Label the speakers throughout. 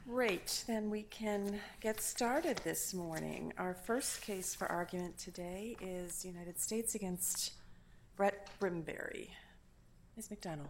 Speaker 1: Great, then we can get started this morning. Our first case for argument today is United States against Brett Brimberry. Ms. McDonnell.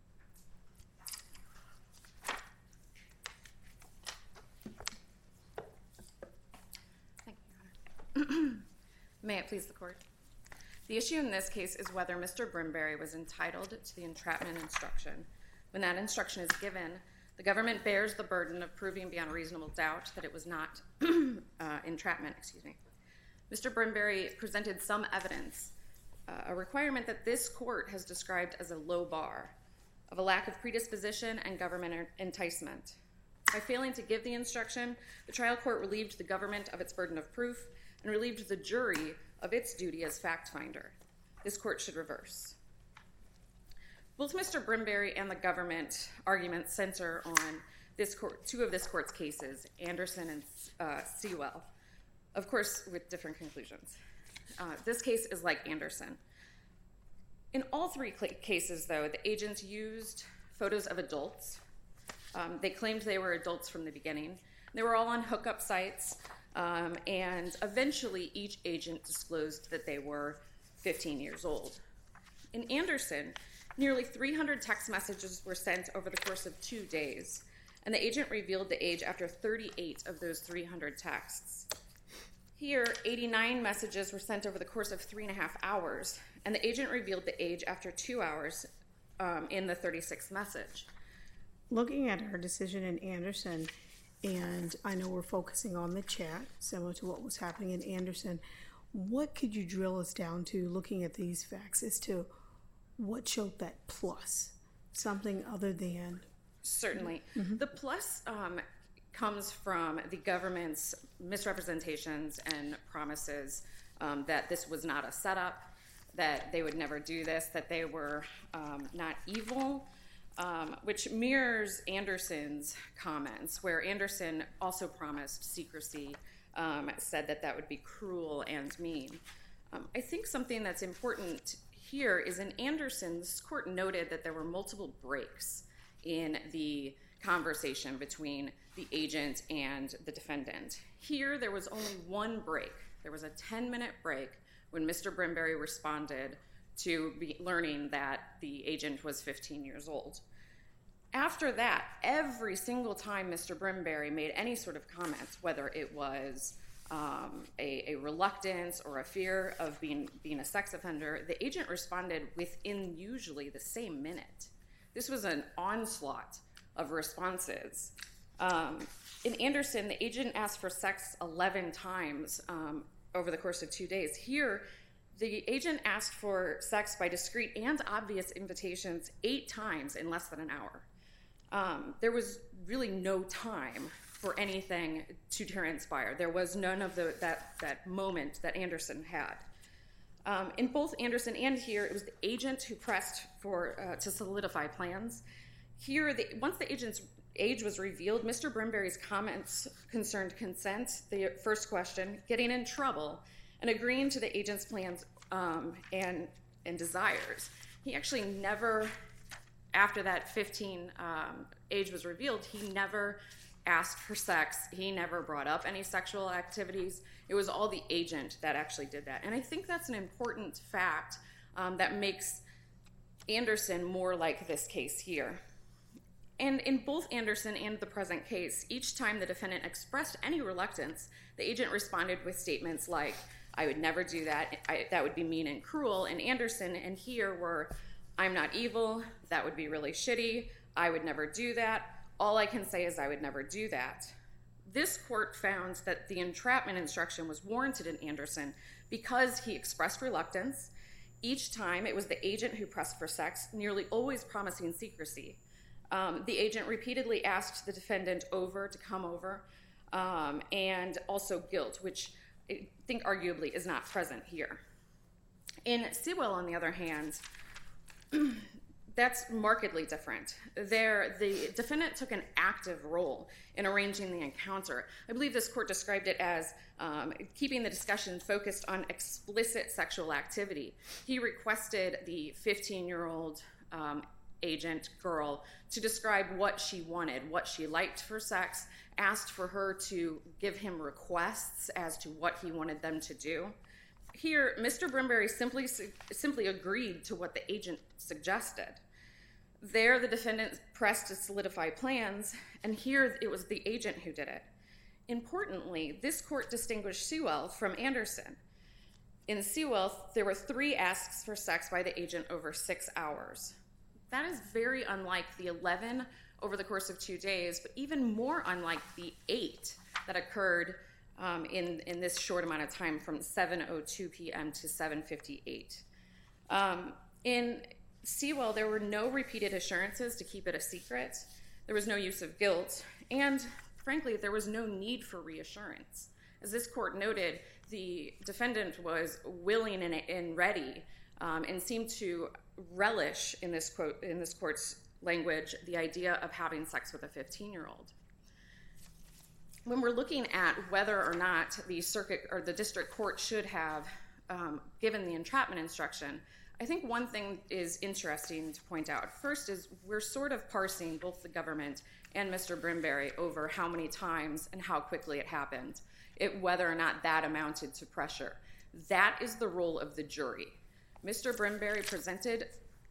Speaker 2: Thank you, Your Honor. May it please the Court. The issue in this case is whether Mr. Brimberry was entitled to the entrapment instruction. When that instruction is given, the government bears the burden of proving beyond reasonable doubt that it was not entrapment. Mr. Brimberry presented some evidence, a requirement that this court has described as a low bar, of a lack of predisposition and government enticement. By failing to give the instruction, the trial court relieved the government of its burden of proof and relieved the jury of its duty as fact finder. This court should reverse. Both Mr. Brimberry and the government arguments center on two of this court's cases, Anderson and Sewell, of course with different conclusions. This case is like Anderson. In all three cases, though, the agents used photos of adults. They claimed they were adults from the beginning. They were all on hookup sites, and eventually each agent disclosed that they were 15 years old. In Anderson, nearly 300 text messages were sent over the course of 2 days, and the agent revealed the age after 38 of those 300 texts. Here, 89 messages were sent over the course of 3.5 hours, and the agent revealed the age after 2 hours in the 36th message.
Speaker 3: Looking at our decision in Anderson, and I know we're focusing on the chat, similar to what was happening in Anderson, what could you drill us down to looking at these facts as to what showed that plus, something other than?
Speaker 2: Certainly. Mm-hmm. The plus comes from the government's misrepresentations and promises that this was not a setup, that they would never do this, that they were not evil, which mirrors Anderson's comments, where Anderson also promised secrecy, said that that would be cruel and mean. I think something that's important here is in Anderson, this court noted that there were multiple breaks in the conversation between the agent and the defendant. Here, there was only one break. There was a 10-minute break when Mr. Brimberry responded to learning that the agent was 15 years old. After that, every single time Mr. Brimberry made any sort of comment, whether it was a reluctance or a fear of being a sex offender, the agent responded within usually the same minute. This was an onslaught of responses. In Anderson, the agent asked for sex 11 times over the course of 2 days. Here, the agent asked for sex by discreet and obvious invitations 8 times in less than an hour. There was really no time for anything to transpire. There was none of that moment that Anderson had. In both Anderson and here, it was the agent who pressed to solidify plans. Here, once the agent's age was revealed, Mr. Brimberry's comments concerned consent, the first question, getting in trouble, and agreeing to the agent's plans and desires. He actually never, after that 15 age was revealed, he never asked for sex. He never brought up any sexual activities. It was all the agent that actually did that. And I think that's an important fact that makes Anderson more like this case here. And in both Anderson and the present case, each time the defendant expressed any reluctance, the agent responded with statements like, I would never do that, that would be mean and cruel. In Anderson and here were, I'm not evil, that would be really shitty, I would never do that, all I can say is I would never do that. This court found that the entrapment instruction was warranted in Anderson because he expressed reluctance. Each time it was the agent who pressed for sex, nearly always promising secrecy. The agent repeatedly asked the defendant to come over, and also guilt, which I think arguably is not present here. In Sewell, on the other hand, that's markedly different. There, the defendant took an active role in arranging the encounter. I believe this court described it as keeping the discussion focused on explicit sexual activity. He requested the 15-year-old agent girl to describe what she wanted, what she liked for sex, asked for her to give him requests as to what he wanted them to do. Here, Mr. Brimberry simply agreed to what the agent suggested. There, the defendant pressed to solidify plans, and here it was the agent who did it. Importantly, this court distinguished Sewell from Anderson. In Sewell, there were 3 asks for sex by the agent over 6 hours. That is very unlike the 11 over the course of 2 days, but even more unlike the 8 that occurred in this short amount of time from 7:02 p.m. to 7:58. In Sewell, there were no repeated assurances to keep it a secret. There was no use of guilt, and frankly, there was no need for reassurance. As this court noted, the defendant was willing and ready and seemed to relish, in this court's language, the idea of having sex with a 15-year-old. When we're looking at whether or not the circuit or the district court should have given the entrapment instruction, I think one thing is interesting to point out. First is we're sort of parsing both the government and Mr. Brimberry over how many times and how quickly it happened, whether or not that amounted to pressure. That is the role of the jury. Mr. Brimberry presented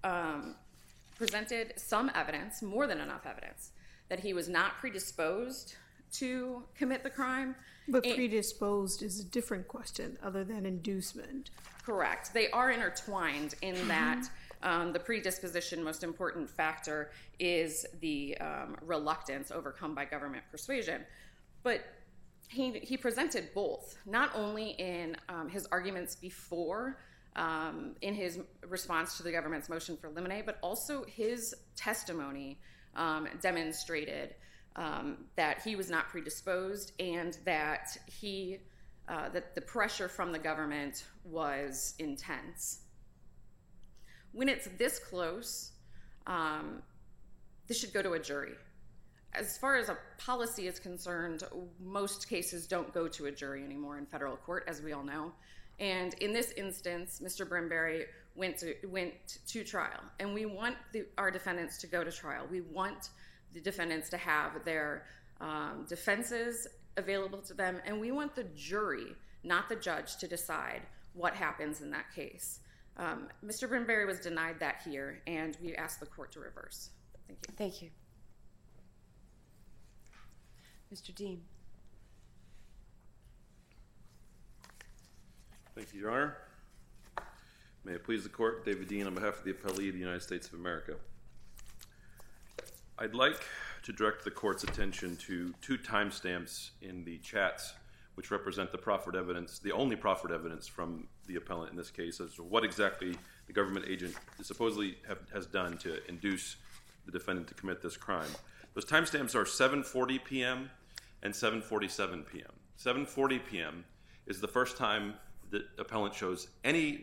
Speaker 2: some evidence, more than enough evidence, that he was not predisposed to commit the crime.
Speaker 3: But predisposed is a different question other than inducement.
Speaker 2: Correct. They are intertwined in that the predisposition, most important factor, is the reluctance overcome by government persuasion. But he presented both, not only in his arguments before, in his response to the government's motion for limine, but also his testimony demonstrated that he was not predisposed and that that the pressure from the government was intense. When it's this close, this should go to a jury. As far as a policy is concerned, most cases don't go to a jury anymore in federal court, as we all know. And in this instance, Mr. Brimberry went to trial. And we want our defendants to go to trial. We want the defendants to have their defenses available to them. And we want the jury, not the judge, to decide what happens in that case. Mr. Brimberry was denied that here, and we ask the court to reverse. Thank you.
Speaker 1: Thank you. Mr. Dean.
Speaker 4: Thank you, Your Honor. May it please the court, David Dean on behalf of the appellee of the United States of America. I'd like to direct the court's attention to 2 timestamps in the chats which represent the proffered evidence, the only proffered evidence from the appellant in this case, as to what exactly the government agent supposedly has done to induce the defendant to commit this crime. Those timestamps are 7:40 p.m. and 7:47 p.m. 7:40 p.m. is the first time the appellant shows any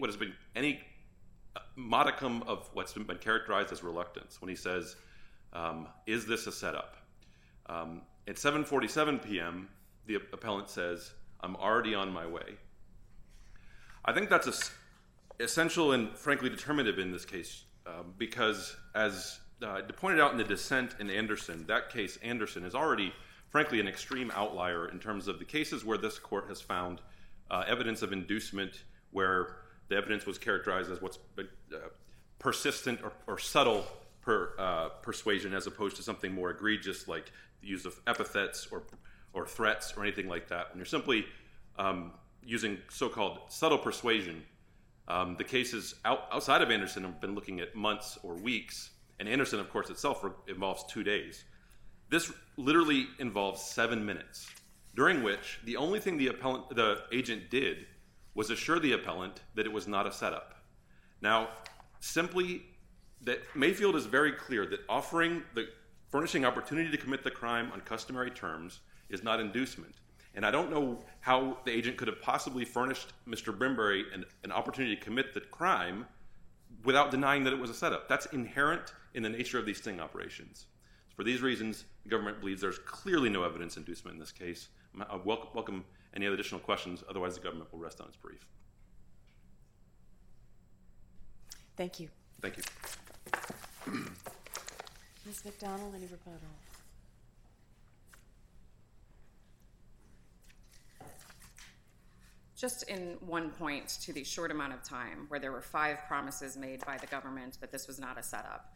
Speaker 4: modicum of what's been characterized as reluctance when he says, is this a setup? At 7:47 p.m., the appellant says, I'm already on my way. I think that's essential and frankly determinative in this case because as pointed out in the dissent in Anderson, that case, Anderson, is already frankly an extreme outlier in terms of the cases where this court has found evidence of inducement where the evidence was characterized as what's persistent or subtle persuasion as opposed to something more egregious like the use of epithets or threats or anything like that. When you're simply using so-called subtle persuasion, the cases outside of Anderson have been looking at months or weeks, and Anderson, of course, itself involves 2 days. This literally involves 7 minutes, during which the only thing the agent did was assure the appellant that it was not a setup. Now, simply that Mayfield is very clear that furnishing opportunity to commit the crime on customary terms is not inducement. And I don't know how the agent could have possibly furnished Mr. Brimberry an opportunity to commit the crime without denying that it was a setup. That's inherent in the nature of these sting operations. For these reasons, the government believes there's clearly no evidence inducement in this case. I welcome any other additional questions. Otherwise, the government will rest on its brief.
Speaker 1: Thank you.
Speaker 4: Thank you.
Speaker 1: Ms. McDonald, any rebuttal?
Speaker 2: Just in one point to the short amount of time where there were 5 promises made by the government that this was not a setup.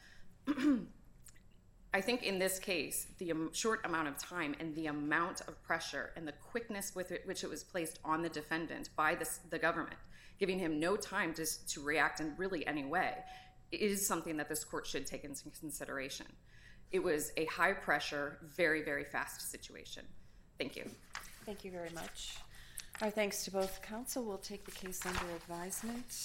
Speaker 2: I think in this case, the short amount of time and the amount of pressure and the quickness with which it was placed on the defendant by the government, giving him no time to react in really any way, is something that this court should take into consideration. It was a high-pressure, very, very fast situation. Thank you.
Speaker 1: Thank you very much. Our thanks to both counsel. We'll take the case under advisement.